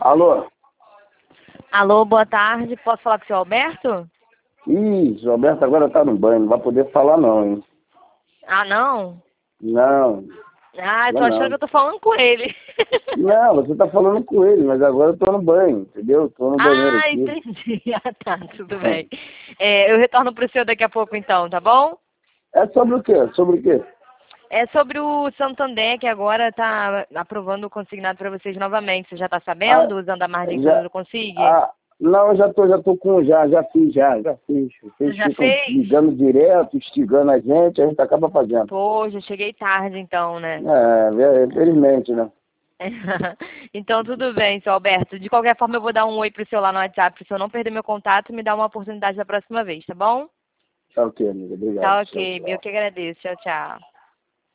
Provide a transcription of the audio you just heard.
Alô? Alô, boa tarde. Posso falar com o senhor Alberto? Ih, o Alberto agora tá no banho, não vai poder falar não, hein? Ah, não? Não, Ah, eu tô achando que não. eu tô falando com ele. Não, você tá falando com ele, mas agora eu tô no banho, entendeu? Tô no banheiro Ah, aqui. entendi. Ah, tá, tudo bem. Eu retorno pro senhor daqui a pouco então, tá bom? É sobre o quê? Sobre o quê? É sobre o Santander, que agora tá aprovando o consignado para vocês novamente. Você já tá Ah, sabendo, usando a margem já, do Consig? não, eu já fiz. Você Vocês já ficam fez? ligando direto, instigando a gente acaba fazendo. Pô, já cheguei tarde então, né? Infelizmente, né? Então, tudo bem, seu Alberto. De qualquer forma, eu vou dar um oi pro seu lá no WhatsApp, se eu não perder meu contato, me dá uma oportunidade da próxima vez, tá bom? Tá ok, amigo. Obrigado. Tá Tchau, ok, eu tchau. que agradeço. Tchau, tchau.